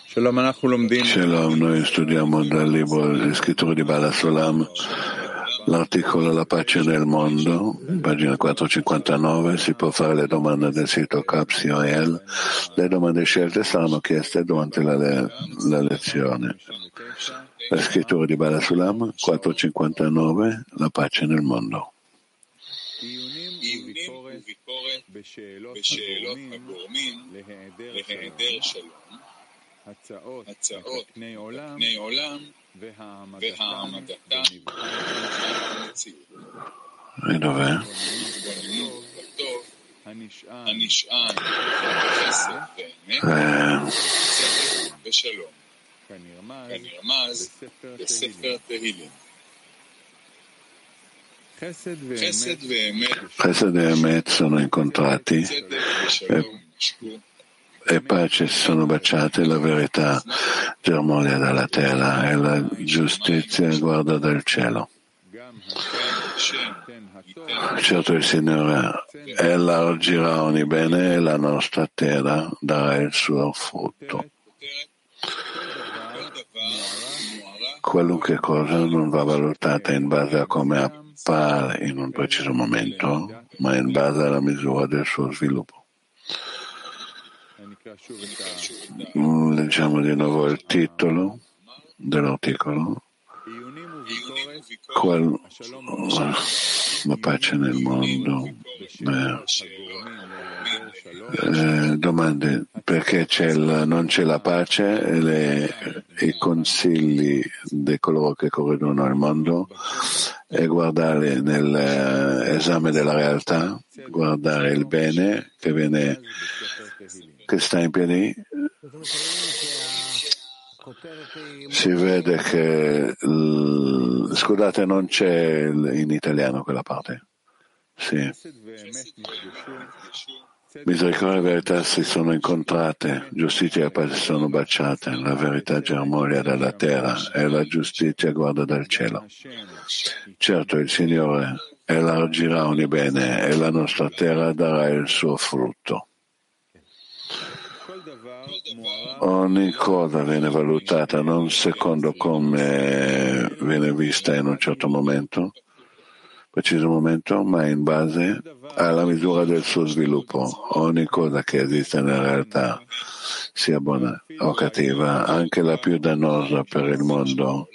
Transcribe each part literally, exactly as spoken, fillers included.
Shalom, noi studiamo dal libro Le scritture di Bala Sulam, l'articolo La pace nel mondo, pagina quattrocentocinquantanove. Si può fare le domande del sito Capsio.el. Le domande scelte saranno chieste durante la, le- la lezione. Le scritture di Bala Sulam, quattrocentocinquantanove, La pace nel mondo. הצעות לתקני עולם והעמדתם במציאות. E dov'è? טוב הנשען חסד ואמת ושלום כנרמז בספר תהילים. חסד ואמת Chesed e Emet sono incontrati e, e pace sono baciate, la verità germoglia dalla terra e la giustizia guarda dal cielo. Certo il Signore allargirà ogni bene e la nostra terra darà il suo frutto. Qualunque cosa non va valutata in base a come appare in un preciso momento, ma in base alla misura del suo sviluppo. Leggiamo di nuovo il titolo dell'articolo. Qual, la pace nel mondo. Eh, eh, domande: perché c'è la, non c'è la pace e le, i consigli di coloro che corrodono il mondo e guardare nell'esame della realtà, guardare il bene che viene che sta in piedi. Si vede che l... scusate, non c'è in italiano quella parte. Sì. Misericordia e verità si sono incontrate, giustizia e pace sono baciate, la verità germoglia dalla terra e la giustizia guarda dal cielo. Certo il Signore elargirà ogni bene e la nostra terra darà il suo frutto. Ogni cosa viene valutata non secondo come viene vista in un certo momento, preciso momento, ma in base alla misura del suo sviluppo. Ogni cosa che esiste nella realtà, sia buona o cattiva, anche la più dannosa per il mondo,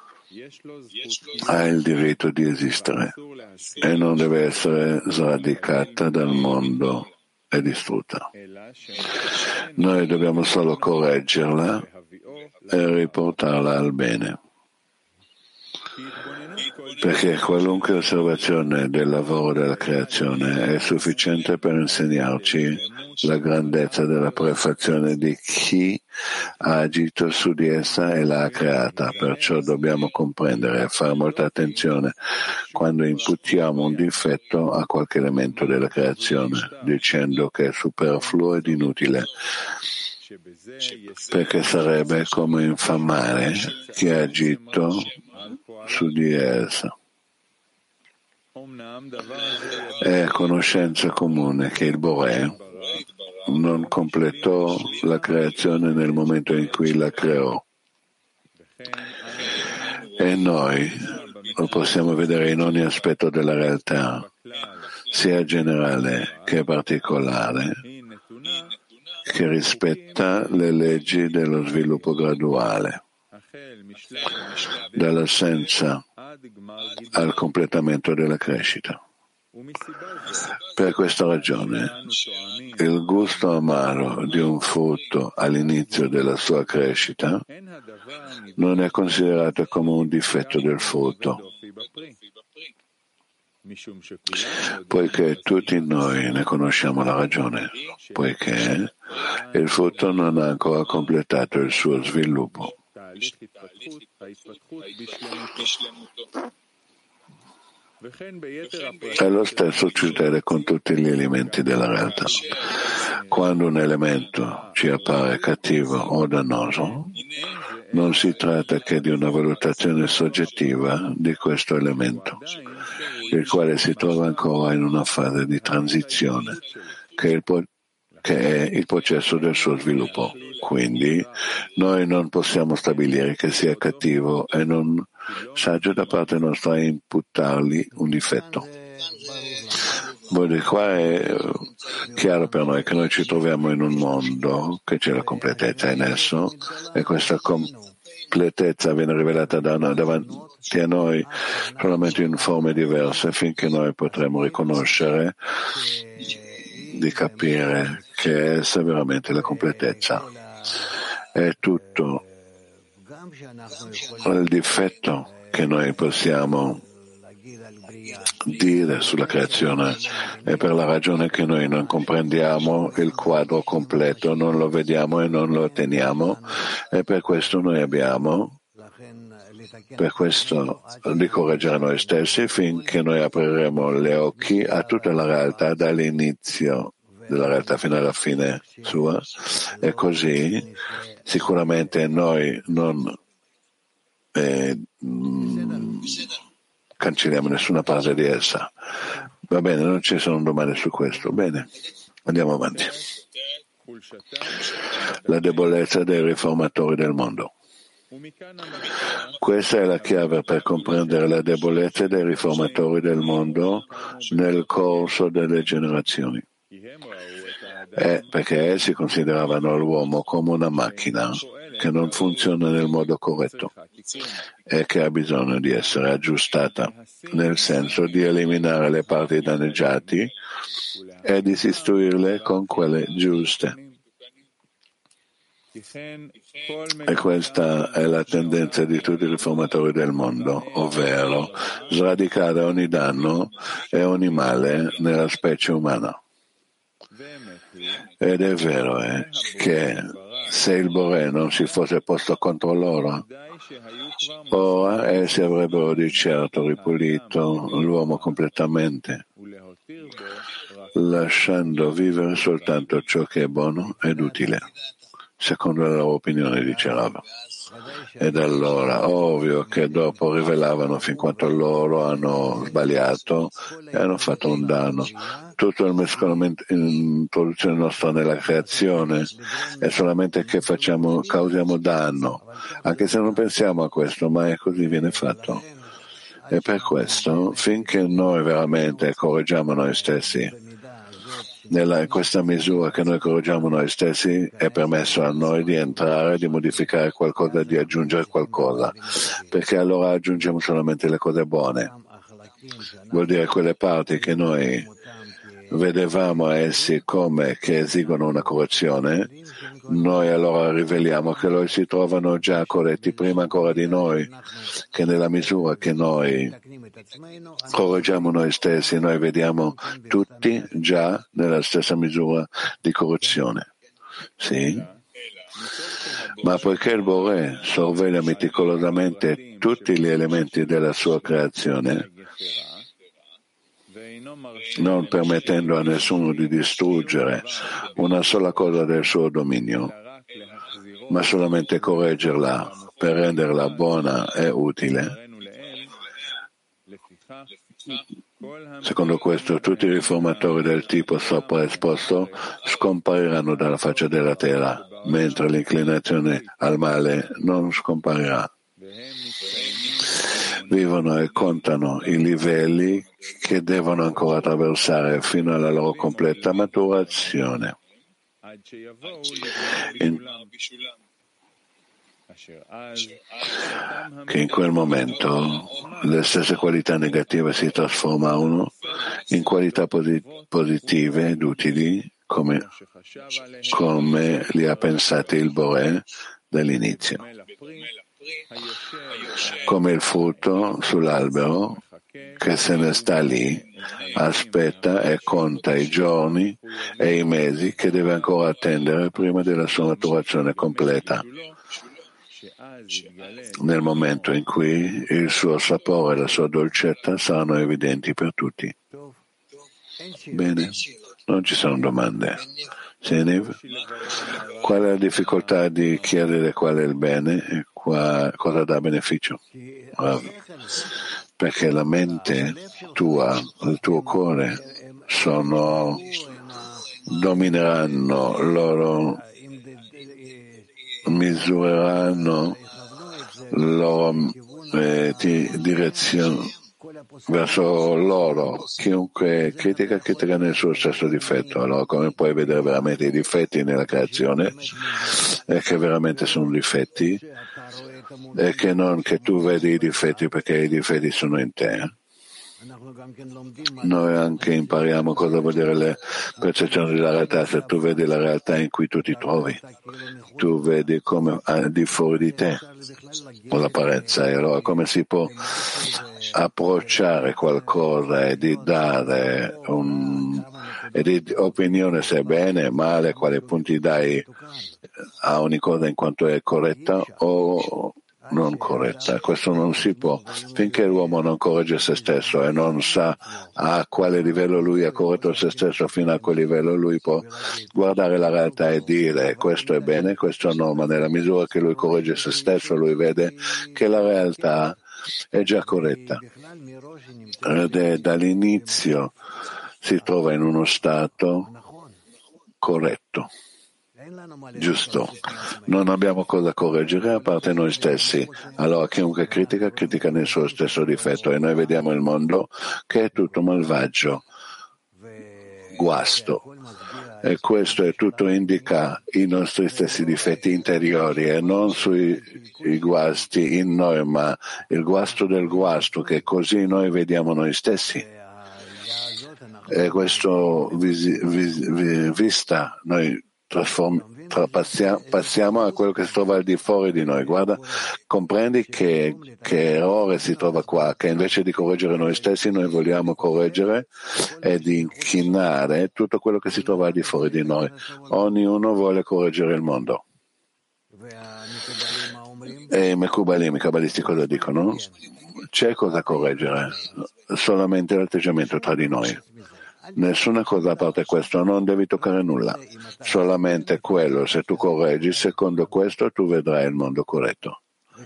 ha il diritto di esistere e non deve essere sradicata dal mondo e distrutta. Noi dobbiamo solo correggerla e riportarla al bene, perché qualunque osservazione del lavoro della creazione è sufficiente per insegnarci la grandezza della prefazione di chi ha agito su di essa e l'ha creata. Perciò dobbiamo comprendere e fare molta attenzione quando imputiamo un difetto a qualche elemento della creazione, dicendo che è superfluo ed inutile, perché sarebbe come infamare chi ha agito su di essa. È conoscenza comune che il Boré non completò la creazione nel momento in cui la creò, e noi lo possiamo vedere in ogni aspetto della realtà, sia generale che particolare, che rispetta le leggi dello sviluppo graduale, dall'assenza al completamento della crescita. Per questa ragione, il gusto amaro di un frutto all'inizio della sua crescita non è considerato come un difetto del frutto, poiché tutti noi ne conosciamo la ragione, poiché il frutto non ha ancora completato il suo sviluppo. E lo stesso succede con tutti gli elementi della realtà. Quando un elemento ci appare cattivo o dannoso, non si tratta che di una valutazione soggettiva di questo elemento, il quale si trova ancora in una fase di transizione, che il, po- che è il processo del suo sviluppo. Quindi noi non possiamo stabilire che sia cattivo e non saggio da parte nostra imputargli un difetto. Vuol qua è chiaro per noi che noi ci troviamo in un mondo che c'è la completezza in esso e questa completezza viene rivelata da noi, davanti a noi solamente in forme diverse finché noi potremo riconoscere di capire che essa è veramente la completezza. È tutto il difetto che noi possiamo dire sulla creazione è per la ragione che noi non comprendiamo il quadro completo, non lo vediamo e non lo otteniamo e per questo noi abbiamo per questo di correggere noi stessi finché noi apriremo gli occhi a tutta la realtà dall'inizio della realtà fino alla fine sua e così sicuramente noi non eh, mh, cancelliamo nessuna parte di essa. Va bene, non ci sono domande su questo. Bene, andiamo avanti. La debolezza dei riformatori del mondo. Questa è la chiave per comprendere la debolezza dei riformatori del mondo nel corso delle generazioni. È perché essi consideravano l'uomo come una macchina che non funziona nel modo corretto e che ha bisogno di essere aggiustata, nel senso di eliminare le parti danneggiate e di sostituirle con quelle giuste. E questa è la tendenza di tutti i riformatori del mondo, ovvero sradicare ogni danno e ogni male nella specie umana. Ed è vero eh, che se il Boré non si fosse posto contro loro, ora essi avrebbero di certo ripulito l'uomo completamente, lasciando vivere soltanto ciò che è buono ed utile, secondo la loro opinione, dice Rav. Ed allora, ovvio che dopo rivelavano fin quanto loro hanno sbagliato e hanno fatto un danno. Tutto il mescolamento, l'introduzione nostra nella creazione è solamente che facciamo, causiamo danno, anche se non pensiamo a questo, ma è così viene fatto. E per questo, finché noi veramente correggiamo noi stessi, nella questa misura che noi correggiamo noi stessi, è permesso a noi di entrare, di modificare qualcosa, di aggiungere qualcosa, perché allora aggiungiamo solamente le cose buone. Vuol dire quelle parti che noi vedevamo a essi come che esigono una correzione, noi allora riveliamo che loro si trovano già corretti prima ancora di noi, che nella misura che noi correggiamo noi stessi, noi vediamo tutti già nella stessa misura di correzione. Sì? Ma poiché il Boré sorveglia meticolosamente tutti gli elementi della sua creazione, non permettendo a nessuno di distruggere una sola cosa del suo dominio, ma solamente correggerla per renderla buona e utile. Secondo questo, tutti i riformatori del tipo sopra esposto scompariranno dalla faccia della terra, mentre l'inclinazione al male non scomparirà. Vivono e contano i livelli che devono ancora attraversare fino alla loro completa maturazione. In, che in quel momento le stesse qualità negative si trasformano in qualità posit- positive ed utili come, come li ha pensati il Boré dall'inizio. Come il frutto sull'albero che se ne sta lì, aspetta e conta i giorni e i mesi che deve ancora attendere prima della sua maturazione completa, nel momento in cui il suo sapore e la sua dolcezza saranno evidenti per tutti. Bene, non ci sono domande. Seniv, qual è la difficoltà di chiedere qual è il bene e qua, cosa dà beneficio? Uh, perché la mente tua, il tuo cuore sono domineranno, loro misureranno loro eh, direzione verso loro. Chiunque critica, critica nel suo stesso difetto. Allora, come puoi vedere veramente i difetti nella creazione? E che veramente sono difetti, e che non che tu vedi i difetti perché i difetti sono in te. Noi anche impariamo cosa vuol dire le percezioni della realtà. Se tu vedi la realtà in cui tu ti trovi, tu vedi come al di fuori di te con l'apparenza, e allora come si può approcciare qualcosa e di dare un, e di opinione se è bene, male, quali punti dai a ogni cosa in quanto è corretta o non corretta. Questo non si può finché l'uomo non corregge se stesso e non sa a quale livello lui ha corretto se stesso. Fino a quel livello lui può guardare la realtà e dire questo è bene, questo no, ma nella misura che lui corregge se stesso lui vede che la realtà è già corretta ed è dall'inizio si trova in uno stato corretto, giusto. Non abbiamo cosa correggere a parte noi stessi. Allora chiunque critica, critica nel suo stesso difetto, e noi vediamo il mondo che è tutto malvagio, guasto, e questo è tutto indica i nostri stessi difetti interiori e non sui i guasti in noi, ma il guasto del guasto, che così noi vediamo noi stessi. E questo visi, vis, vista noi Passiamo, passiamo a quello che si trova al di fuori di noi. Guarda, comprendi che, che errore si trova qua, che invece di correggere noi stessi noi vogliamo correggere e di inchinare tutto quello che si trova al di fuori di noi. Ognuno vuole correggere il mondo. E i Mekubalim, i cabalisti cosa dicono? C'è cosa correggere, solamente l'atteggiamento tra di noi. Nessuna cosa a parte questo, non devi toccare nulla, solamente quello. Se tu correggi, secondo questo tu vedrai il mondo corretto.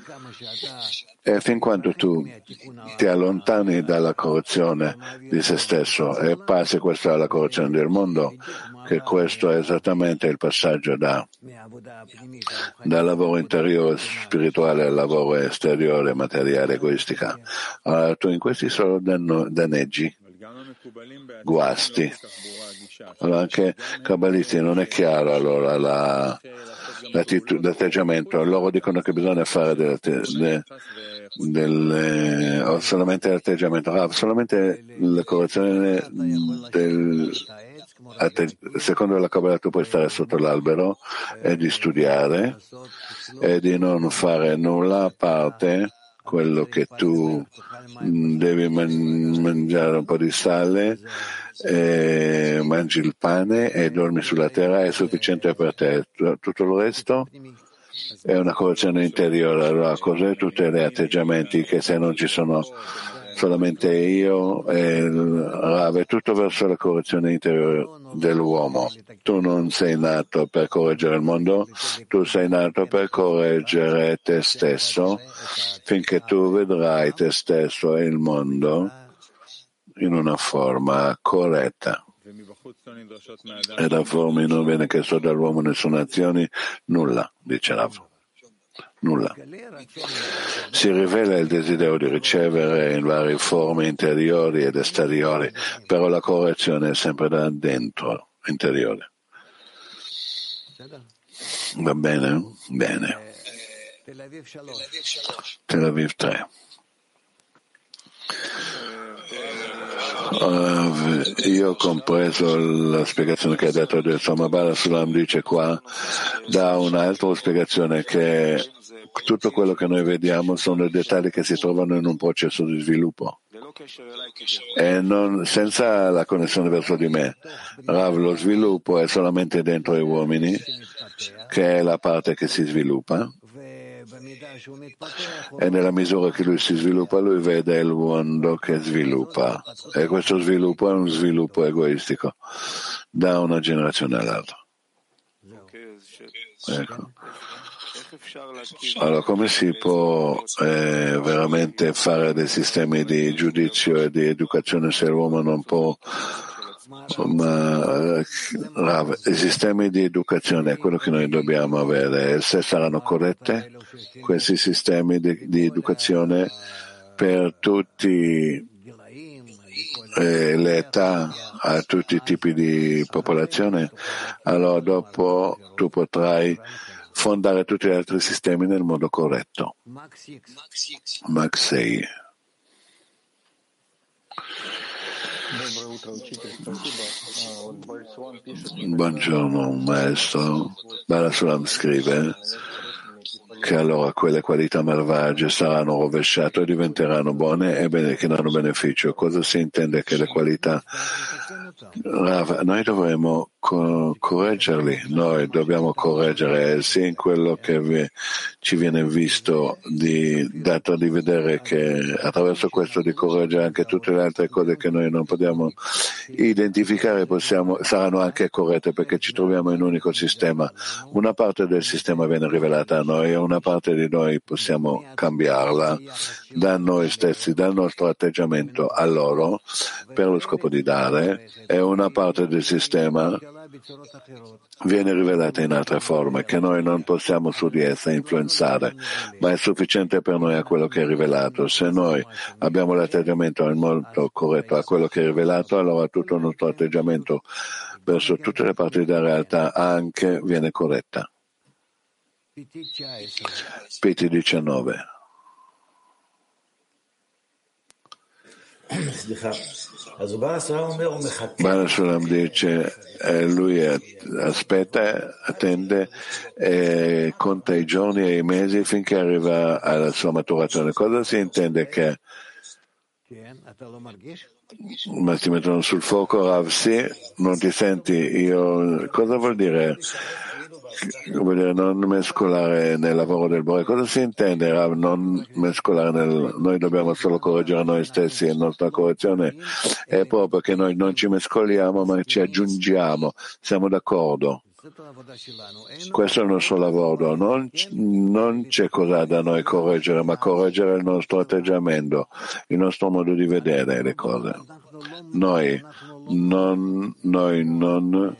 E fin quando tu ti allontani dalla correzione di se stesso e passi questa alla correzione del mondo, che questo è esattamente il passaggio da, dal lavoro interiore spirituale al lavoro esteriore materiale egoistica. Allora tu in questi solo danneggi, guasti. Allora anche cabalisti non è chiaro allora la, l'atteggiamento. Loro dicono che bisogna fare del, del, del, oh, solamente l'atteggiamento, ah, solamente la correzione del secondo la Kabbalah tu puoi stare sotto l'albero e di studiare e di non fare nulla a parte quello che tu devi man- mangiare un po' di sale, e mangi il pane e dormi sulla terra, è sufficiente per te. Tutto il resto è una correzione interiore. Allora cos'è tutti gli atteggiamenti che se non ci sono solamente io e Rav, è tutto verso la correzione interiore dell'uomo. Tu non sei nato per correggere il mondo, tu sei nato per correggere te stesso, finché tu vedrai te stesso e il mondo in una forma corretta. E da fuori non viene chiesto dall'uomo nessuna azione, nulla, dice Rav. Nulla. Si rivela il desiderio di ricevere in varie forme interiori ed esteriori, però la correzione è sempre da dentro, interiore. Va bene? Bene. Tel Aviv tre. Uh, io ho compreso la spiegazione che ha dato adesso, ma Bala Sulam dice qua, dà un'altra spiegazione che tutto quello che noi vediamo sono i dettagli che si trovano in un processo di sviluppo e non, senza la connessione verso di me. Rav, lo sviluppo è solamente dentro gli uomini, che è la parte che si sviluppa, e nella misura che lui si sviluppa lui vede il mondo che sviluppa, e questo sviluppo è un sviluppo egoistico da una generazione all'altra. Ecco. Allora come si può eh, veramente fare dei sistemi di giudizio e di educazione se l'uomo non può Ma Rav, i sistemi di educazione è quello che noi dobbiamo avere, e se saranno corretti questi sistemi di, di educazione per tutti eh, le età, a tutti i tipi di popolazione, allora dopo tu potrai fondare tutti gli altri sistemi nel modo corretto. Max sei. Buongiorno maestro. Barasulam scrive che allora quelle qualità malvagie saranno rovesciate e diventeranno buone e bene, che danno beneficio. Cosa si intende che le qualità? Rav, noi dovremo co- correggerli, noi dobbiamo correggere sia in quello che vi, ci viene visto di, dato di vedere che attraverso questo di correggere anche tutte le altre cose che noi non possiamo identificare, possiamo, saranno anche corrette perché ci troviamo in un unico sistema. Una parte del sistema viene rivelata a noi e una parte di noi possiamo cambiarla da noi stessi, dal nostro atteggiamento a loro per lo scopo di dare, e una parte del sistema viene rivelata in altre forme che noi non possiamo su di essa influenzare, ma è sufficiente per noi a quello che è rivelato. Se noi abbiamo l'atteggiamento nel modo corretto a quello che è rivelato, allora tutto il nostro atteggiamento verso tutte le parti della realtà anche viene corretta. P T diciannove. Barasulam dice eh, lui aspetta, attende e conta i giorni e i mesi finché arriva alla sua maturazione. Cosa si intende che ma ti mettono sul fuoco, Rav? Sì, non ti senti? Io cosa vuol dire? Vuol dire non mescolare nel lavoro del Bore. Cosa si intende, Rav? Non mescolare nel... Noi dobbiamo solo correggere noi stessi, e la nostra correzione è proprio che noi non ci mescoliamo ma ci aggiungiamo. Siamo d'accordo? Questo è il nostro lavoro, non, non c'è cosa da noi correggere, ma correggere il nostro atteggiamento, il nostro modo di vedere le cose. Noi non, noi non,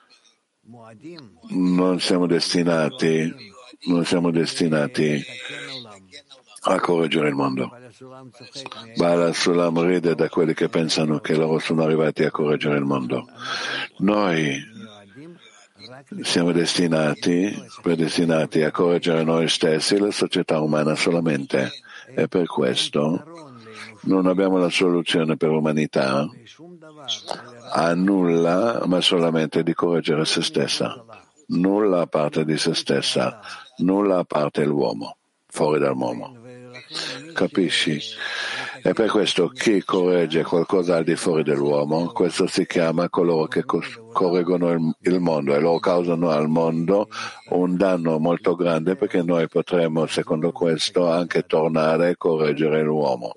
non siamo destinati, non siamo destinati a correggere il mondo. Bala Sulam ride da quelli che pensano che loro sono arrivati a correggere il mondo. Noi siamo destinati, predestinati a correggere noi stessi e la società umana solamente, e per questo non abbiamo la soluzione per l'umanità a nulla, ma solamente di correggere se stessa. Nulla a parte di se stessa, nulla a parte l'uomo, fuori dall'uomo. Capisci? E per questo chi corregge qualcosa al di fuori dell'uomo, questo si chiama coloro che correggono il, il mondo, e loro causano al mondo un danno molto grande, perché noi potremo, secondo questo, anche tornare e correggere l'uomo.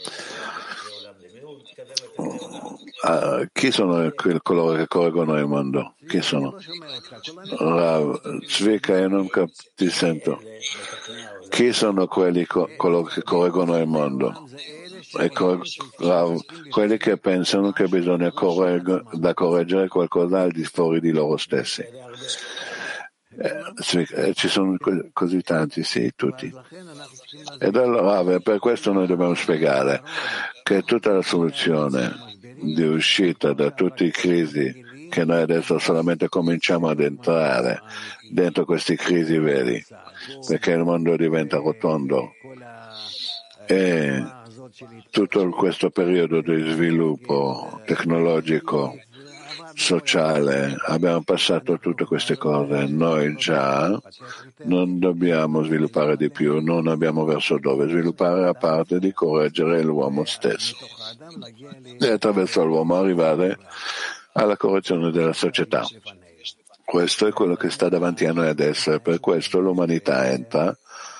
Uh, chi sono coloro che correggono il mondo? Chi sono? Rav, Zvika, io non cap- ti sento. Chi sono quelli co- coloro che correggono il mondo? E cor- Rav, quelli che pensano che bisogna corregg- da correggere qualcosa al di fuori di loro stessi. Eh, eh, ci sono co- così tanti, sì, tutti. Ed allora per questo noi dobbiamo spiegare che tutta la soluzione di uscita da tutte le crisi che noi adesso solamente cominciamo ad entrare dentro queste crisi veri, perché il mondo diventa rotondo e tutto questo periodo di sviluppo tecnologico, sociale, abbiamo passato tutte queste cose. Noi già non dobbiamo sviluppare di più, non abbiamo verso dove sviluppare a parte di correggere l'uomo stesso e attraverso l'uomo arrivare alla correzione della società. Questo è quello che sta davanti a noi adesso, e per questo l'umanità entra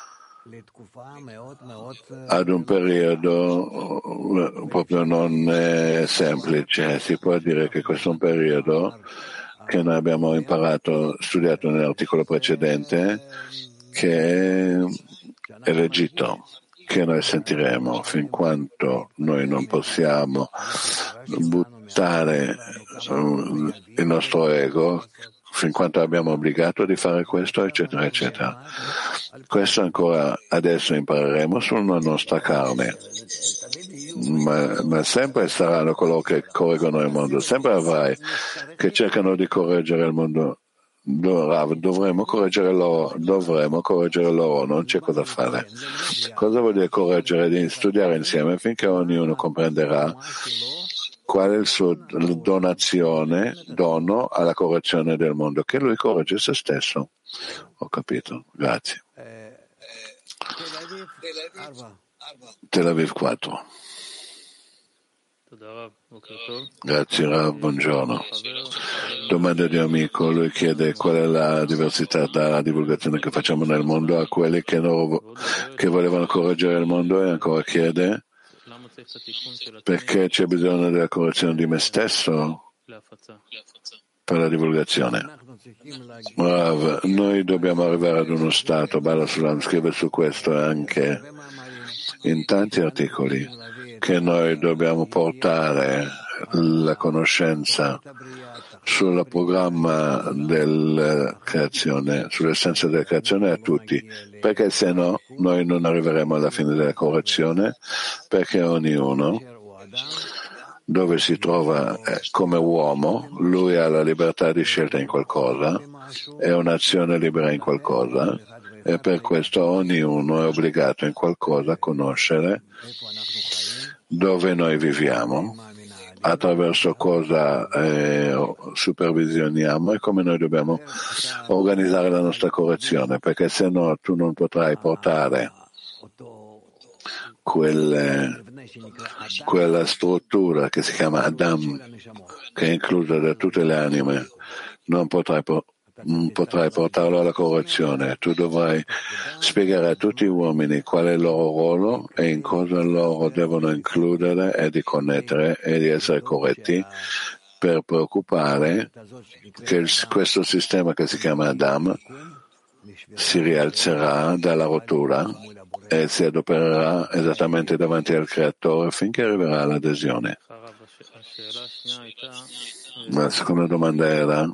ad un periodo proprio non semplice. Si può dire che questo è un periodo che noi abbiamo imparato, studiato nell'articolo precedente, che è l'Egitto, che noi sentiremo fin quanto noi non possiamo buttare portare il nostro ego fin quanto abbiamo obbligato di fare questo, eccetera, eccetera. Questo ancora adesso impareremo sulla nostra carne, ma, ma sempre saranno coloro che correggono il mondo, sempre avrai che cercano di correggere il mondo. Dovremmo correggere loro, dovremmo correggere loro, non c'è cosa fare. Cosa vuol dire correggere? Di studiare insieme finché ognuno comprenderà qual è il suo donazione, dono alla correzione del mondo, che lui corregge se stesso. Ho capito, grazie. Tel Aviv quattro. Grazie Rav, buongiorno. Domanda di un amico, lui chiede qual è la diversità dalla divulgazione che facciamo nel mondo a quelli che, non, che volevano correggere il mondo, e ancora chiede perché c'è bisogno della correzione di me stesso per la divulgazione. Rav, noi dobbiamo arrivare ad uno stato, Bala Sulam scrive su questo anche in tanti articoli, che noi dobbiamo portare la conoscenza sul programma della creazione, sull'essenza della creazione a tutti, perché se no noi non arriveremo alla fine della correzione, perché ognuno dove si trova come uomo, lui ha la libertà di scelta in qualcosa, è un'azione libera in qualcosa, e per questo ognuno è obbligato in qualcosa a conoscere dove noi viviamo, attraverso cosa eh, supervisioniamo e come noi dobbiamo organizzare la nostra correzione, perché se no tu non potrai portare quelle, quella struttura che si chiama Adam, che è inclusa da tutte le anime, non potrai portare non potrai portarlo alla correzione. Tu dovrai spiegare a tutti gli uomini qual è il loro ruolo e in cosa loro devono includere e di connettere e di essere corretti per preoccupare che il, questo sistema che si chiama Adam si rialzerà dalla rottura e si adopererà esattamente davanti al Creatore finché arriverà all'adesione. La seconda domanda era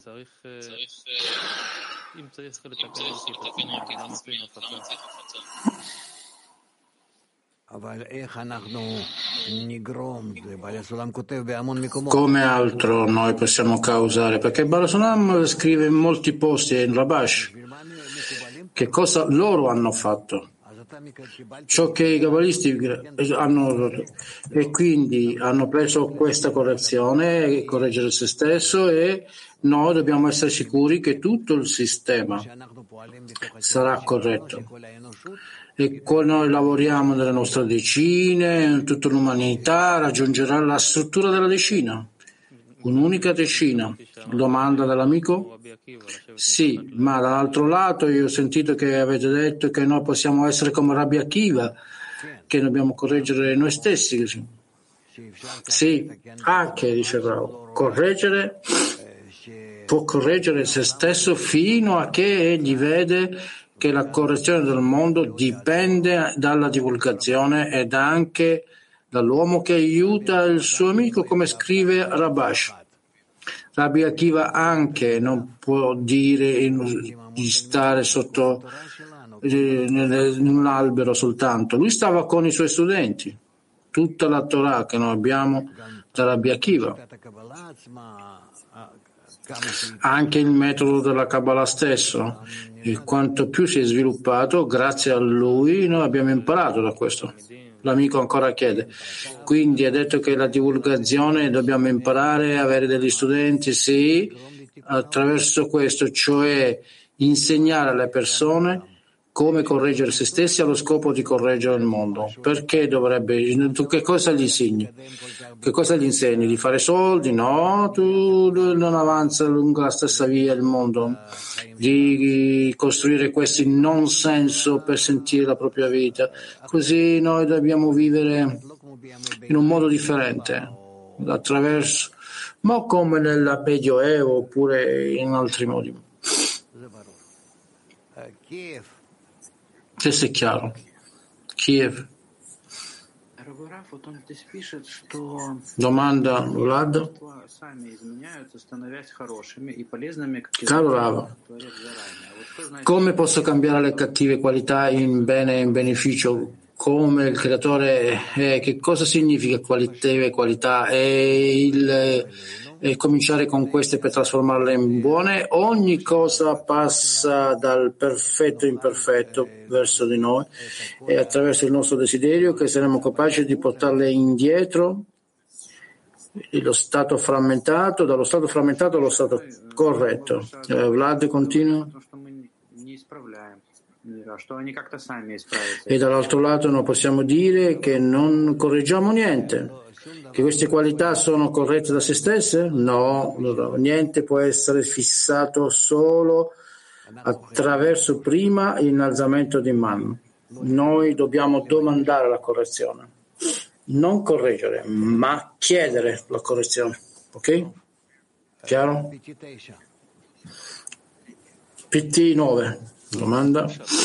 come altro noi possiamo causare, perché Bala Sulam scrive in molti posti in Rabash che cosa loro hanno fatto, ciò che i cabalisti hanno, e quindi hanno preso questa correzione, correggere se stesso, e noi dobbiamo essere sicuri che tutto il sistema sarà corretto. E quando noi lavoriamo nelle nostre decine, tutta l'umanità raggiungerà la struttura della decina, un'unica decina. Domanda dell'amico? Sì, ma dall'altro lato io ho sentito che avete detto che noi possiamo essere come Rabbi Akiva, che dobbiamo correggere noi stessi. Sì, anche, dice Bravo, correggere, può correggere se stesso fino a che egli vede che la correzione del mondo dipende dalla divulgazione ed anche dall'uomo che aiuta il suo amico, come scrive Rabash. Rabbi Akiva anche non può dire di stare sotto in un albero soltanto. Lui stava con i suoi studenti. Tutta la Torah che noi abbiamo da Rabbi Akiva. Anche il metodo della Kabbalah stesso, e quanto più si è sviluppato, grazie a lui noi abbiamo imparato da questo. L'amico ancora chiede, quindi ha detto che la divulgazione dobbiamo imparare, avere degli studenti, sì, attraverso questo, cioè insegnare alle persone come correggere se stessi allo scopo di correggere il mondo. Perché dovrebbe, tu che cosa gli insegni? Che cosa gli insegni? Di fare soldi? No, tu non avanza lungo la stessa via il mondo. Di costruire questi non senso per sentire la propria vita. Così noi dobbiamo vivere in un modo differente, attraverso, ma come nel Medioevo oppure in altri modi. Questo è chiaro. Kiev. Domanda Vlad. Caro Rav, come posso cambiare le cattive qualità in bene e in beneficio? Come il creatore, eh, che cosa significa qualità, qualità e il e cominciare con queste per trasformarle in buone? Ogni cosa passa dal perfetto imperfetto verso di noi e attraverso il nostro desiderio che saremo capaci di portarle indietro lo stato frammentato, dallo stato frammentato allo stato corretto. Eh, Vlad continua. E dall'altro lato non possiamo dire che non correggiamo niente, che queste qualità sono corrette da se stesse? No, niente può essere fissato solo attraverso prima l'innalzamento di mano. Noi dobbiamo domandare la correzione, non correggere, ma chiedere la correzione. Ok? Chiaro? P T nove. Domanda.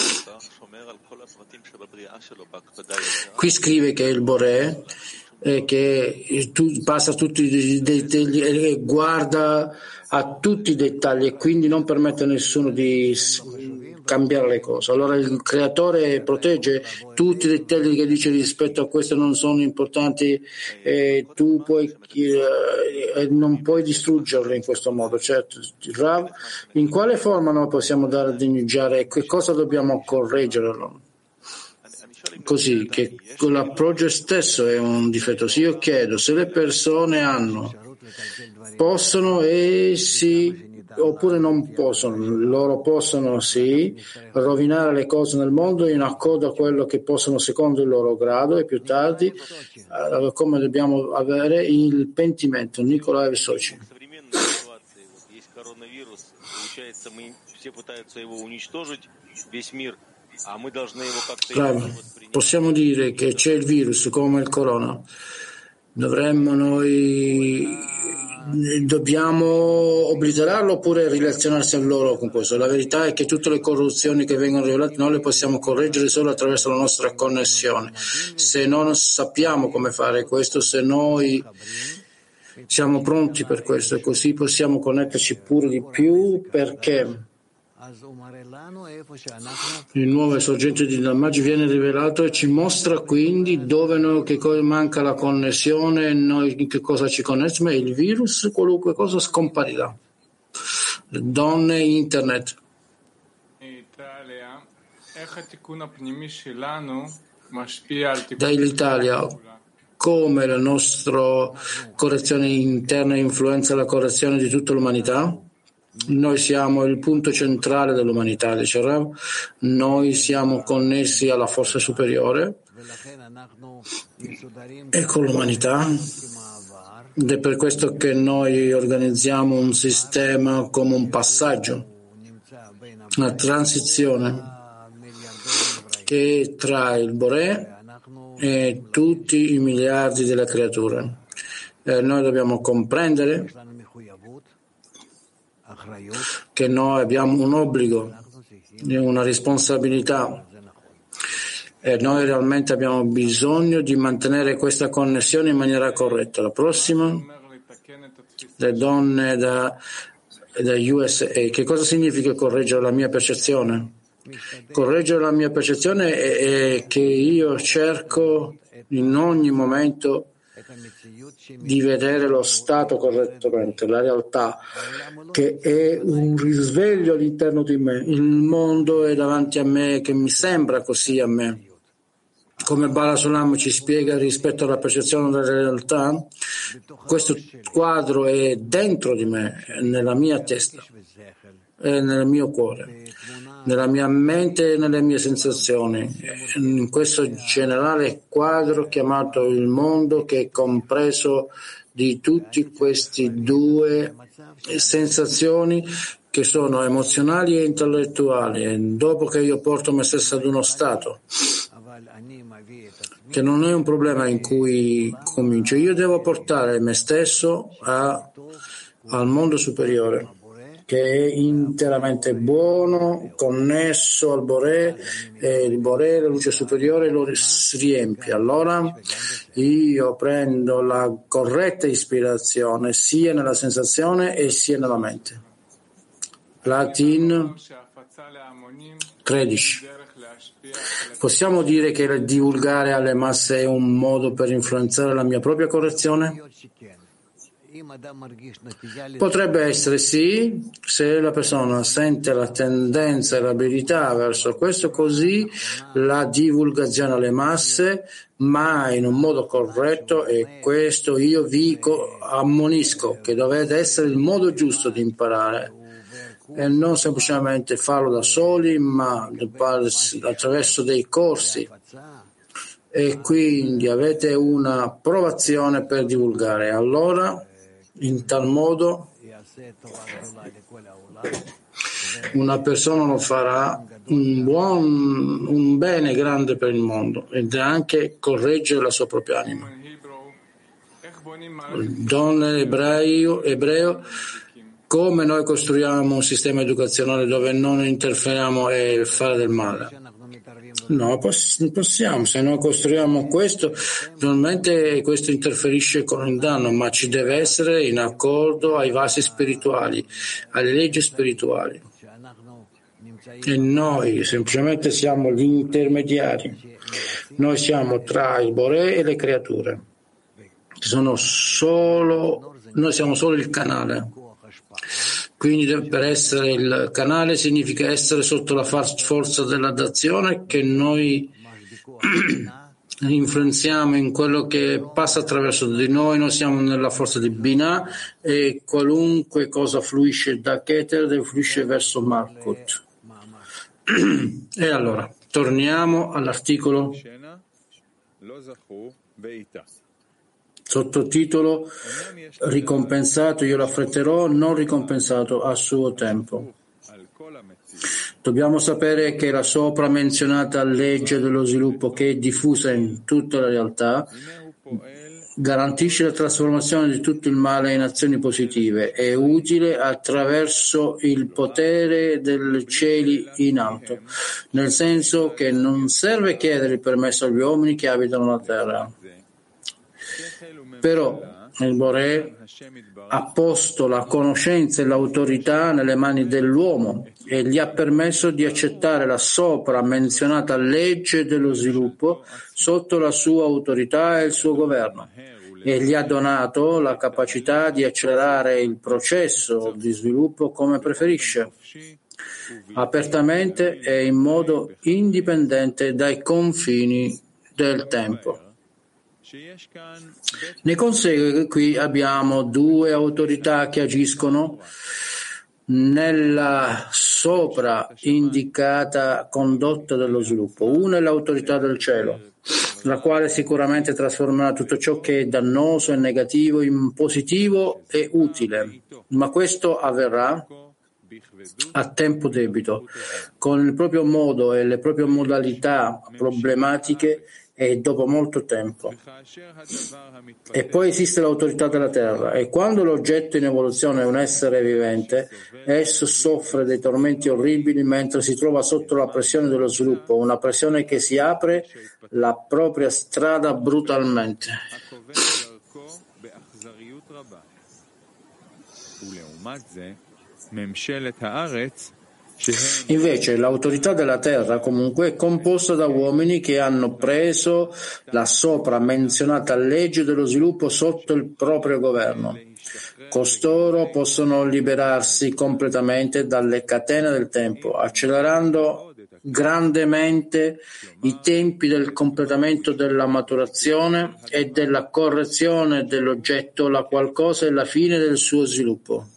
Qui scrive che il Boré eh, che tu, passa tutti i dettagli e guarda a tutti i dettagli e quindi non permette a nessuno di cambiare le cose. Allora il creatore protegge tutti i dettagli che dice rispetto a questo non sono importanti e tu puoi eh, non puoi distruggerli in questo modo. Certo, Rav, in quale forma noi possiamo dare a danneggiare e che cosa dobbiamo correggere? Così che l'approccio stesso è un difetto. Se io chiedo se le persone hanno, possono e sì oppure non possono, loro possono sì rovinare le cose nel mondo in accordo a quello che possono secondo il loro grado e più tardi eh, come dobbiamo avere il pentimento. Nicolai Soci. Bravo. Possiamo dire che c'è il virus come il corona, dovremmo noi dobbiamo obliterarlo oppure relazionarsi a loro con questo? La verità è che tutte le corruzioni che vengono rivelate noi le possiamo correggere solo attraverso la nostra connessione. Se non sappiamo come fare questo, se noi siamo pronti per questo, così possiamo connetterci pure di più, perché il nuovo sorgente di Dhammaji viene rivelato e ci mostra quindi dove noi, che manca la connessione, noi che cosa ci connessiamo, il virus, qualunque cosa scomparirà. Le donne, internet. Dall'Italia, come la nostra correzione interna influenza la correzione di tutta l'umanità? Noi siamo il punto centrale dell'umanità, dice Rav. Noi siamo connessi alla forza superiore e con l'umanità ed è per questo che noi organizziamo un sistema come un passaggio, una transizione che è tra il Boré e tutti i miliardi delle creature. E noi dobbiamo comprendere che noi abbiamo un obbligo, una responsabilità e noi realmente abbiamo bisogno di mantenere questa connessione in maniera corretta. La prossima, le donne da, da U S A. Che cosa significa correggere la mia percezione? Correggere la mia percezione è, è che io cerco in ogni momento di vedere lo stato correttamente, la realtà, che è un risveglio all'interno di me. Il mondo è davanti a me, che mi sembra così a me. Come Bala Sulam ci spiega rispetto alla percezione della realtà, questo quadro è dentro di me, nella mia testa, è nel mio cuore, nella mia mente e nelle mie sensazioni, in questo generale quadro chiamato il mondo, che è compreso di tutti questi due sensazioni che sono emozionali e intellettuali. E dopo che io porto me stesso ad uno stato che non è un problema in cui comincio, io devo portare me stesso a, al mondo superiore che è interamente buono, connesso al Boré, e il Boré, la luce superiore, lo riempie. Allora io prendo la corretta ispirazione sia nella sensazione e sia nella mente. Latin tredici. Possiamo dire che il divulgare alle masse è un modo per influenzare la mia propria correzione? Potrebbe essere sì, se la persona sente la tendenza e l'abilità verso questo, così la divulgazione alle masse, ma in un modo corretto, e questo io vi ammonisco che dovete essere il modo giusto di imparare e non semplicemente farlo da soli, ma attraverso dei corsi, e quindi avete una approvazione per divulgare. Allora in tal modo una persona lo farà un buon, un bene grande per il mondo ed anche correggere la sua propria anima. Don ebreo, ebreo, come noi costruiamo un sistema educazionale dove non interferiamo e fare del male? No, possiamo, se noi costruiamo questo, normalmente questo interferisce con il danno, ma ci deve essere in accordo ai vasi spirituali, alle leggi spirituali. E noi semplicemente siamo gli intermediari. Noi siamo tra il Boré e le creature. Sono solo, noi siamo solo il canale. Quindi per essere il canale significa essere sotto la forza della d'azione che noi influenziamo in quello che passa attraverso di noi. Noi siamo nella forza di Binah e qualunque cosa fluisce da Keter fluisce verso Malkut. E allora, torniamo all'articolo sottotitolo ricompensato, io l'affretterò, non ricompensato a suo tempo. Dobbiamo sapere che la sopra menzionata legge dello sviluppo, che è diffusa in tutta la realtà, garantisce la trasformazione di tutto il male in azioni positive, è utile attraverso il potere dei cieli in alto, nel senso che non serve chiedere il permesso agli uomini che abitano la terra. Però il Boré ha posto la conoscenza e l'autorità nelle mani dell'uomo e gli ha permesso di accettare la sopra menzionata legge dello sviluppo sotto la sua autorità e il suo governo, e gli ha donato la capacità di accelerare il processo di sviluppo come preferisce, apertamente e in modo indipendente dai confini del tempo. Ne consegue che qui abbiamo due autorità che agiscono nella sopra indicata condotta dello sviluppo. Una è l'autorità del cielo, la quale sicuramente trasformerà tutto ciò che è dannoso e negativo in positivo e utile, ma questo avverrà a tempo debito, con il proprio modo e le proprie modalità problematiche e dopo molto tempo. E poi esiste l'autorità della terra, e quando l'oggetto in evoluzione è un essere vivente, esso soffre dei tormenti orribili mentre si trova sotto la pressione dello sviluppo, una pressione che si apre la propria strada brutalmente. Invece l'autorità della terra comunque è composta da uomini che hanno preso la sopra menzionata legge dello sviluppo sotto il proprio governo. Costoro possono liberarsi completamente dalle catene del tempo, accelerando grandemente i tempi del completamento della maturazione e della correzione dell'oggetto, la qual cosa è la fine del suo sviluppo.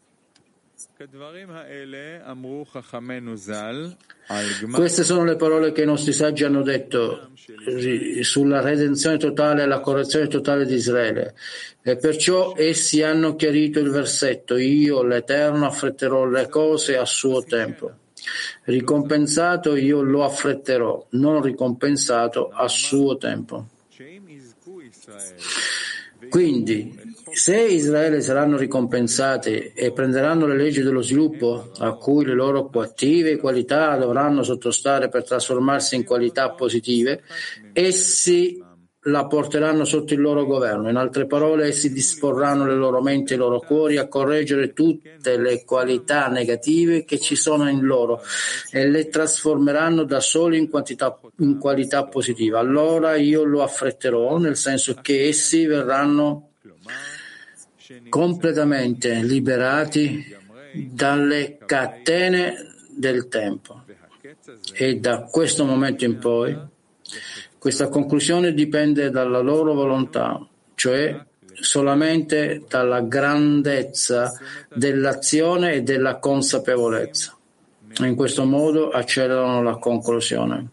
Queste sono le parole che i nostri saggi hanno detto sulla redenzione totale e la correzione totale di Israele, e perciò essi hanno chiarito il versetto: io l'Eterno affretterò le cose a suo tempo. Ricompensato io lo affretterò, non ricompensato a suo tempo. Quindi, se Israele saranno ricompensati e prenderanno le leggi dello sviluppo a cui le loro cattive qualità dovranno sottostare per trasformarsi in qualità positive, essi la porteranno sotto il loro governo. In altre parole, essi disporranno le loro menti e i loro cuori a correggere tutte le qualità negative che ci sono in loro e le trasformeranno da soli in, quantità, in qualità positiva. Allora io lo affretterò, nel senso che essi verranno completamente liberati dalle catene del tempo. E da questo momento in poi questa conclusione dipende dalla loro volontà, cioè solamente dalla grandezza dell'azione e della consapevolezza. In questo modo accelerano la conclusione.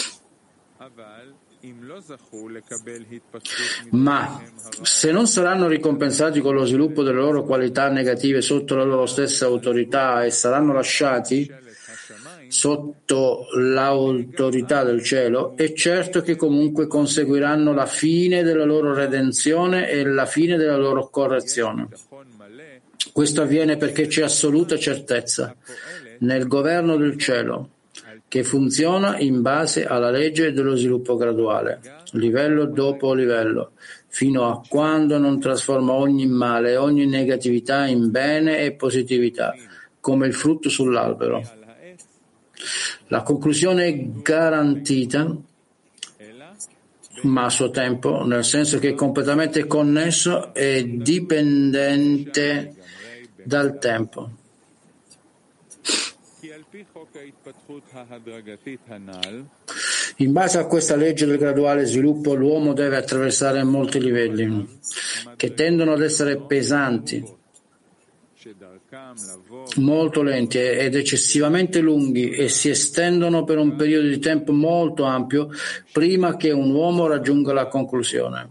Ma se non saranno ricompensati con lo sviluppo delle loro qualità negative sotto la loro stessa autorità e saranno lasciati sotto l'autorità del cielo, è certo che comunque conseguiranno la fine della loro redenzione e la fine della loro correzione. Questo avviene perché c'è assoluta certezza nel governo del cielo, che funziona in base alla legge dello sviluppo graduale, livello dopo livello, fino a quando non trasforma ogni male e ogni negatività in bene e positività, come il frutto sull'albero. La conclusione è garantita, ma a suo tempo, nel senso che è completamente connesso e dipendente dal tempo. In base a questa legge del graduale sviluppo, l'uomo deve attraversare molti livelli che tendono ad essere pesanti, molto lenti ed eccessivamente lunghi e si estendono per un periodo di tempo molto ampio prima che un uomo raggiunga la conclusione.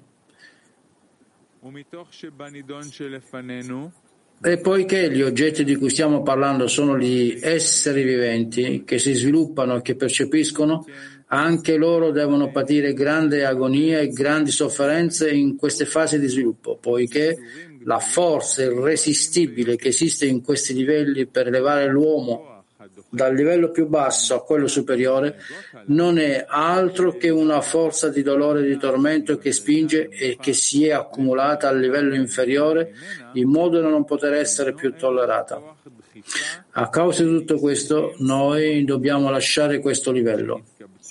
E poiché gli oggetti di cui stiamo parlando sono gli esseri viventi che si sviluppano e che percepiscono, anche loro devono patire grande agonia e grandi sofferenze in queste fasi di sviluppo, poiché la forza irresistibile che esiste in questi livelli per elevare l'uomo dal livello più basso a quello superiore non è altro che una forza di dolore e di tormento che spinge e che si è accumulata al livello inferiore in modo da non poter essere più tollerata. A causa di tutto questo, noi dobbiamo lasciare questo livello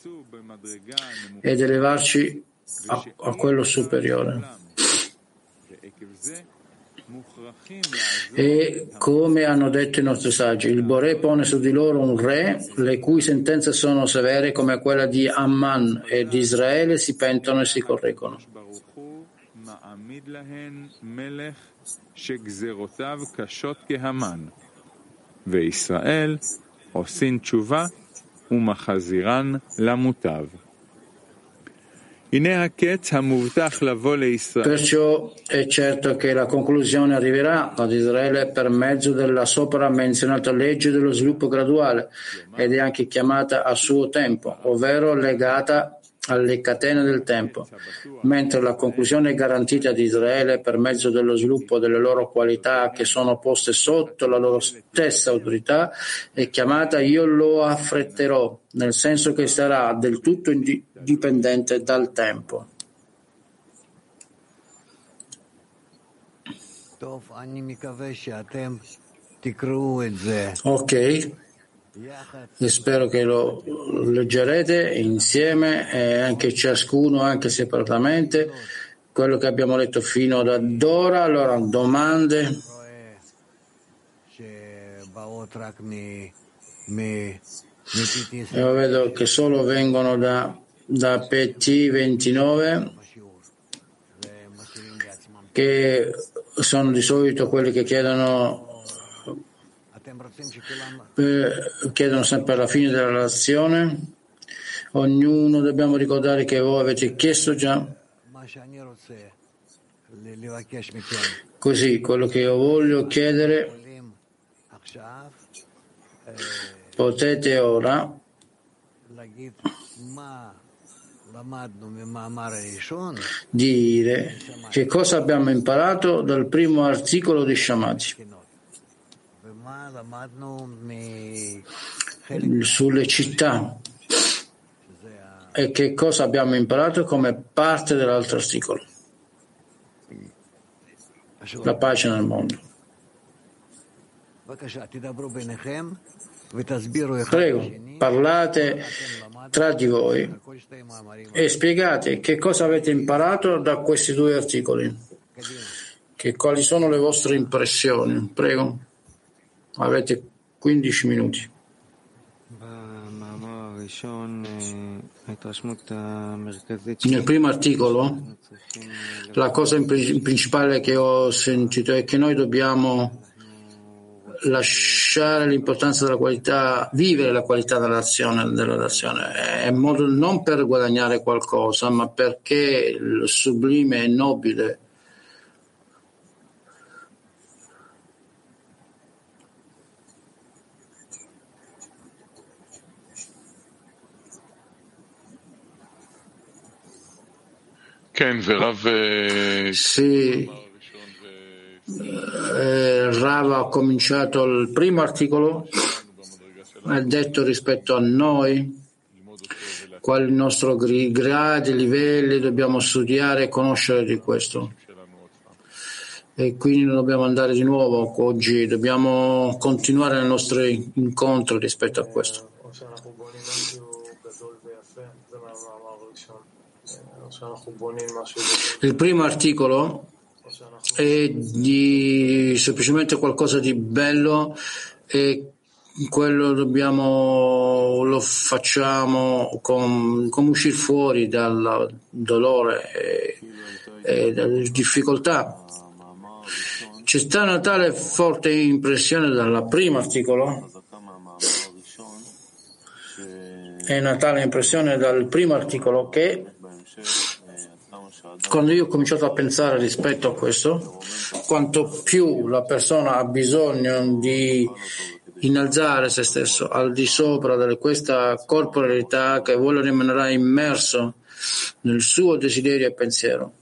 ed elevarci a, a quello superiore. E come hanno detto i nostri saggi, il Boré pone su di loro un re le cui sentenze sono severe come quella di Amman, e di Israele si pentono e si correggono. Perciò è certo che la conclusione arriverà ad Israele per mezzo della sopra menzionata legge dello sviluppo graduale ed è anche chiamata a suo tempo, ovvero legata alle catene del tempo, mentre la conclusione è garantita ad Israele per mezzo dello sviluppo delle loro qualità che sono poste sotto la loro stessa autorità, è chiamata io lo affretterò, nel senso che sarà del tutto indipendente dal tempo. Ok, e spero che lo leggerete insieme e anche ciascuno, anche separatamente, quello che abbiamo letto fino ad ora. Allora, domande? Io vedo che solo vengono da, da P T ventinove, che sono di solito quelli che chiedono chiedono sempre alla fine della relazione. Ognuno dobbiamo ricordare che voi avete chiesto già. Così, quello che io voglio chiedere, potete ora dire che cosa abbiamo imparato dal primo articolo di Shamati sulle città e che cosa abbiamo imparato come parte dell'altro articolo, la pace nel mondo. Prego, parlate tra di voi e spiegate che cosa avete imparato da questi due articoli, che quali sono le vostre impressioni. Prego, avete quindici minuti. Nel primo articolo la cosa principale che ho sentito è che noi dobbiamo lasciare l'importanza della qualità, vivere la qualità dell'azione, della nazione, è modo non per guadagnare qualcosa, ma perché il sublime è nobile. Sì, eh, Rav ha cominciato il primo articolo, ha detto rispetto a noi quali il nostro gradi, livelli, dobbiamo studiare e conoscere di questo. E quindi non dobbiamo andare di nuovo oggi, dobbiamo continuare il nostro incontro rispetto a questo. Il primo articolo è di semplicemente qualcosa di bello e quello dobbiamo, lo facciamo com, come uscire fuori dal dolore e, e dalle difficoltà. C'è stata una tale forte impressione dal primo articolo e una tale impressione dal primo articolo che quando io ho cominciato a pensare rispetto a questo, quanto più la persona ha bisogno di innalzare se stesso al di sopra di questa corporalità che vuole rimanere immerso nel suo desiderio e pensiero.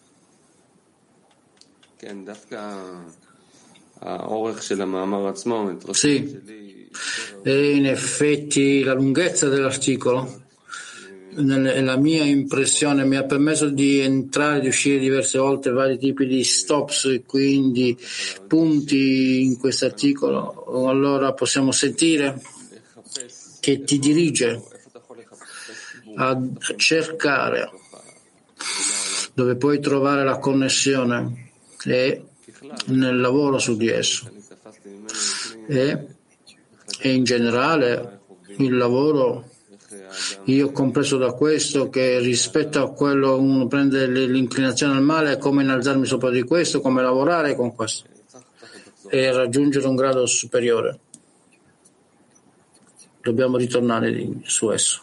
Sì, e in effetti la lunghezza dell'articolo e la mia impressione mi ha permesso di entrare e di uscire diverse volte vari tipi di stops e quindi punti in questo articolo. Allora possiamo sentire che ti dirige a cercare dove puoi trovare la connessione e nel lavoro su di esso e, e in generale il lavoro. Io ho compreso da questo che rispetto a quello uno prende l'inclinazione al male, come innalzarmi sopra di questo, come lavorare con questo e raggiungere un grado superiore. Dobbiamo ritornare su esso.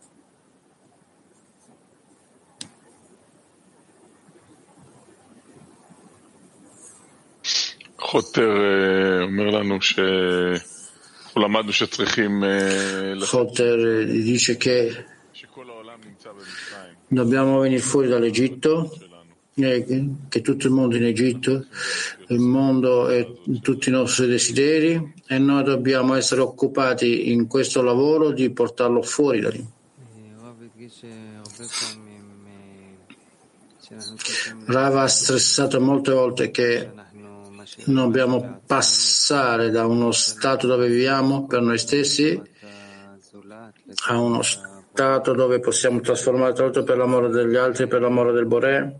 חוטר אומר לנו שהוא למדנו שצריכים Hotter dice che dobbiamo venire fuori dall'Egitto, che tutto il mondo è in Egitto, il mondo è tutti i nostri desideri e noi dobbiamo essere occupati in questo lavoro di portarlo fuori da lì. Rava ha stressato molte volte che dobbiamo passare da uno stato dove viviamo per noi stessi a uno stato dove possiamo trasformare tutto per l'amore degli altri, per l'amore del Boré,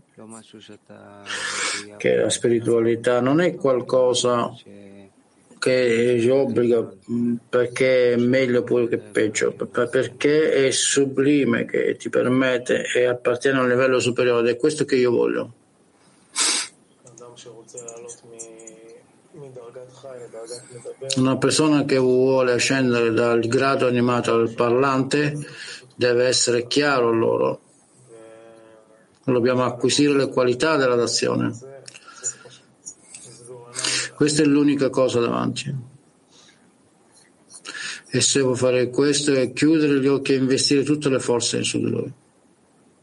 che la spiritualità non è qualcosa che ci obbliga perché è meglio oppure che peggio, perché è sublime, che ti permette e appartiene a un livello superiore, ed è questo che io voglio. Una persona che vuole scendere dal grado animato al parlante deve essere chiaro a loro. Dobbiamo acquisire le qualità della nazione. Questa è l'unica cosa davanti. E se vuoi fare questo è chiudere gli occhi e investire tutte le forze su di lui.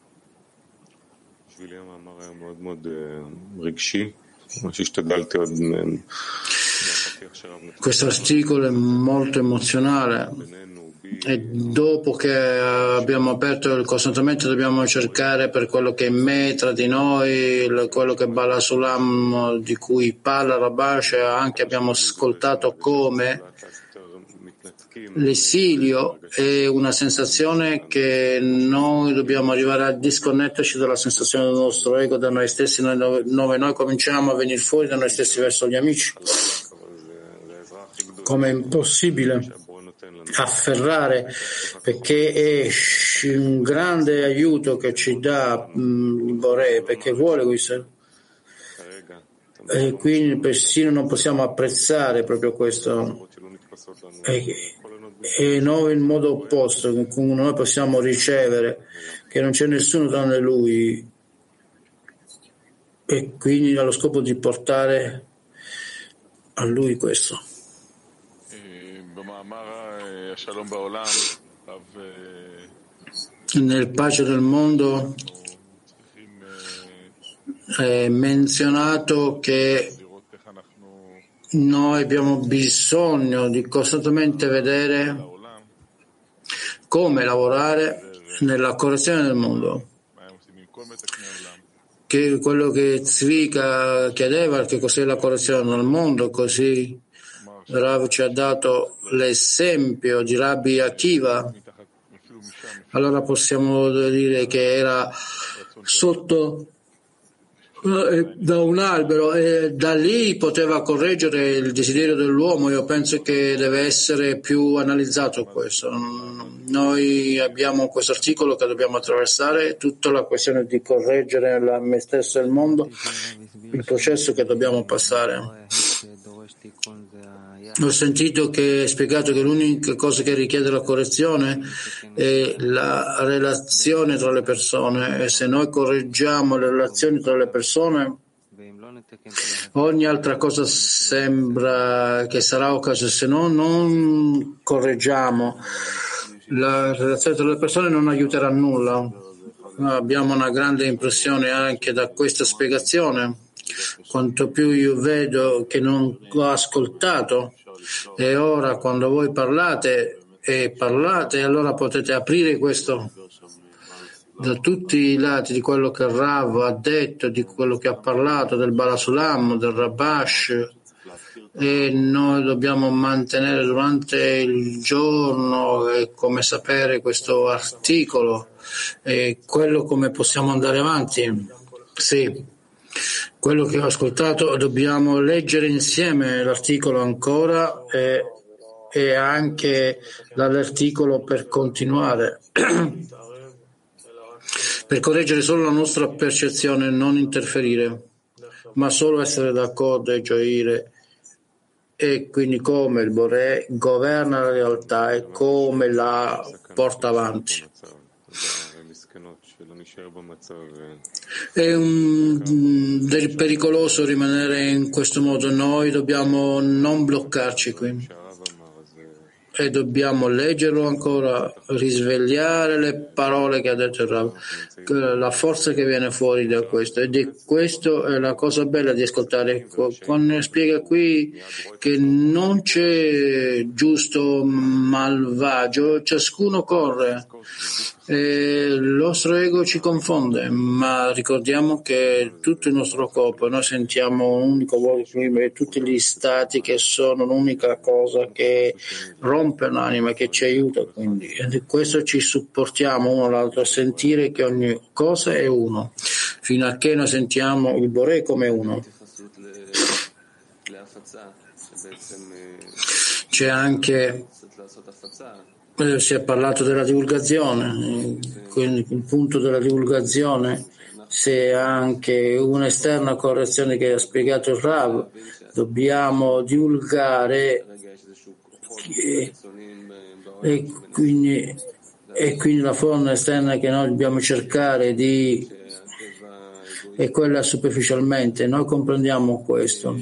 Questo articolo è molto emozionale e dopo che abbiamo aperto costantemente dobbiamo cercare per quello che è me tra di noi, quello che Bala Sulam di cui parla Rabash, anche abbiamo ascoltato come l'esilio è una sensazione che noi dobbiamo arrivare a disconnetterci dalla sensazione del nostro ego, da noi stessi, noi, dove noi cominciamo a venire fuori da noi stessi verso gli amici. Come è impossibile afferrare, perché è un grande aiuto che ci dà il Boré, perché vuole questo. E quindi persino non possiamo apprezzare proprio questo. E, e noi in modo opposto, come noi possiamo ricevere che non c'è nessuno tranne lui, e quindi allo scopo di portare a lui questo. Nel pace del mondo è menzionato che noi abbiamo bisogno di costantemente vedere come lavorare nella correzione del mondo. Che quello che Zvika chiedeva, che cos'è la correzione del mondo, così Rav ci ha dato l'esempio di Rabbi Akiva. Allora possiamo dire che era sotto da un albero e da lì poteva correggere il desiderio dell'uomo. Io penso che deve essere più analizzato questo. Noi abbiamo questo articolo che dobbiamo attraversare, tutta la questione di correggere la me stesso e il mondo, il processo che dobbiamo passare. Ho sentito che è spiegato che l'unica cosa che richiede la correzione è la relazione tra le persone, e se noi correggiamo le relazioni tra le persone, ogni altra cosa sembra che sarà occasione. Se no non correggiamo la relazione tra le persone, non aiuterà a nulla. Abbiamo una grande impressione anche da questa spiegazione. Quanto più io vedo che non ho ascoltato, e ora quando voi parlate e parlate, allora potete aprire questo da tutti i lati di quello che Rav ha detto, di quello che ha parlato, del Bala Sulam, del Rabash, e noi dobbiamo mantenere durante il giorno e come sapere questo articolo e quello come possiamo andare avanti. Sì. Quello che ho ascoltato, dobbiamo leggere insieme l'articolo ancora e, e anche l'articolo per continuare, per correggere solo la nostra percezione, non interferire, ma solo essere d'accordo e gioire, e quindi come il Boré governa la realtà e come la porta avanti. È un, del pericoloso rimanere in questo modo. Noi dobbiamo non bloccarci qui e dobbiamo leggerlo ancora, risvegliare le parole che ha detto il Rav, la forza che viene fuori da questo, ed è questo è la cosa bella di ascoltare. Quando spiega qui che non c'è giusto malvagio, ciascuno corre. E il nostro ego ci confonde, ma ricordiamo che tutto il nostro corpo, noi sentiamo un unico vuoto e tutti gli stati che sono l'unica cosa che rompe l'anima, che ci aiuta, quindi e di questo ci supportiamo uno all'altro a sentire che ogni cosa è uno, fino a che noi sentiamo il Boré come uno. C'è anche si è parlato della divulgazione, quindi il punto della divulgazione, se anche un'esterna correzione che ha spiegato il Rav, dobbiamo divulgare e, e, quindi, e quindi la forma esterna che noi dobbiamo cercare di è quella superficialmente, noi comprendiamo questo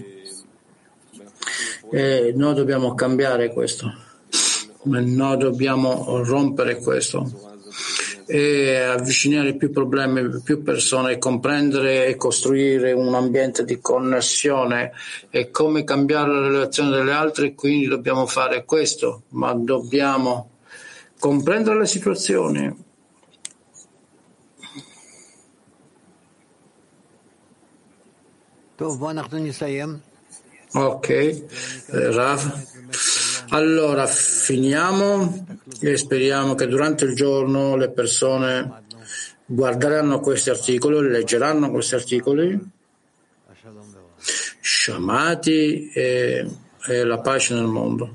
e noi dobbiamo cambiare questo. Ma noi dobbiamo rompere questo e avvicinare più problemi, più persone, e comprendere e costruire un ambiente di connessione e come cambiare la relazione delle altre. Quindi dobbiamo fare questo, ma dobbiamo comprendere le situazioni. Ok, eh, Rav. Allora finiamo e speriamo che durante il giorno le persone guarderanno questi articoli, leggeranno questi articoli, Shamati e, e la pace nel mondo.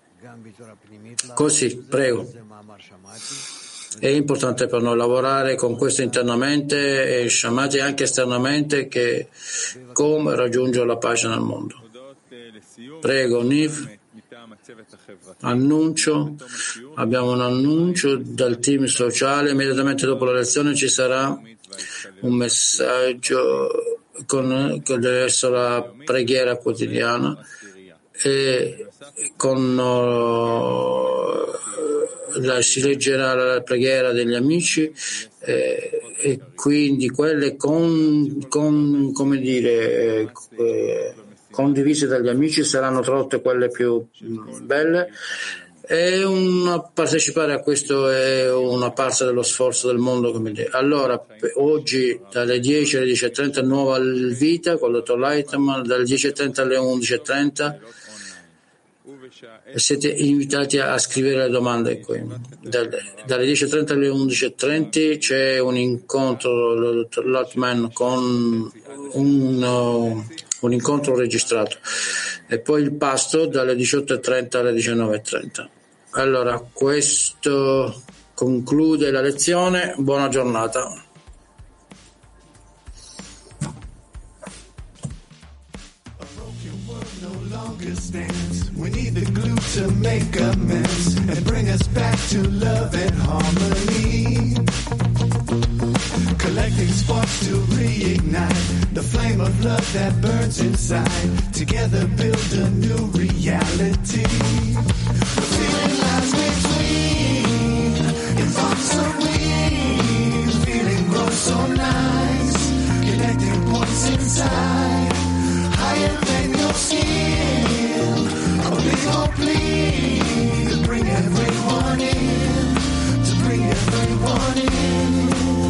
Così, prego. È importante per noi lavorare con questo internamente e Shamati anche esternamente, che come raggiungere la pace nel mondo. Prego, Niv. Annuncio. Abbiamo un annuncio dal team sociale. Immediatamente dopo la lezione ci sarà un messaggio con, con adesso la preghiera quotidiana e con uh, la, si leggerà la preghiera degli amici eh, e quindi quelle con, con come dire eh, condivise dagli amici saranno tradotte quelle più belle. E una, partecipare a questo è una parte dello sforzo del mondo, come dire. Allora oggi dalle dieci alle dieci e trenta nuova vita con il dottor Leitman, dalle dieci e trenta alle undici e trenta siete invitati a scrivere le domande qui. dalle, dalle dieci e trenta alle undici e trenta c'è un incontro del dottor Leitman con un, uh, un incontro registrato e poi il pasto dalle diciotto e trenta alle diciannove e trenta. Allora, questo conclude la lezione. Buona giornata. We need the glue to make amends and bring us back to love and harmony. Collecting sparks to reignite the flame of love that burns inside. Together build a new reality. The feeling lies between your thoughts of we. The feeling grows so nice. Connecting points inside. Higher than your skin. A big old plea to bring everyone in. To bring everyone in.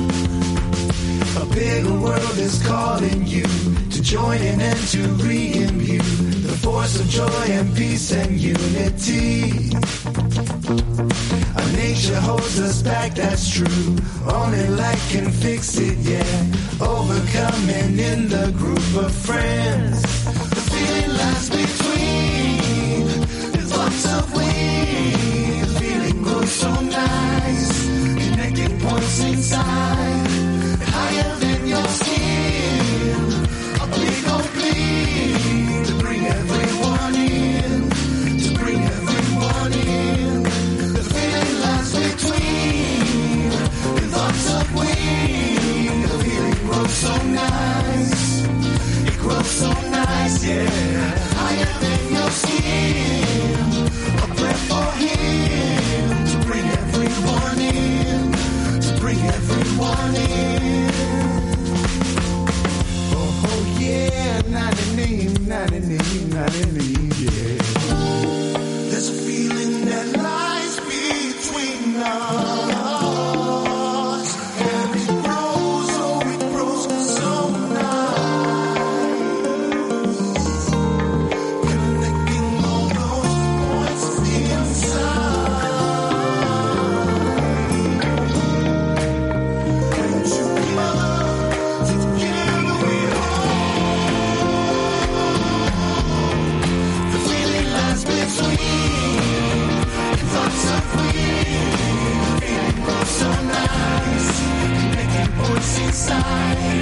A bigger world is calling you to join in and to re-imbue the force of joy and peace and unity. Our nature holds us back, that's true. Only light can fix it, yeah. Overcoming in the group of friends. The feeling lies between the thoughts of we. The feeling grows so nice. Connecting points inside. Higher than your skin. A big old plea to bring everyone in. To bring everyone in. The feeling lies between the thoughts of we. The feeling grows so nice. It grows so nice, yeah. Higher than your skin. A prayer for him to bring everyone in. To bring everyone in. Yeah, ninety, ninety, ninety, yeah. There's a feeling that lies between us, and it grows, oh, it grows so nice. Connecting all those points inside. And together, together we are. Thoughts of we, feeling grows so nice, connecting points inside.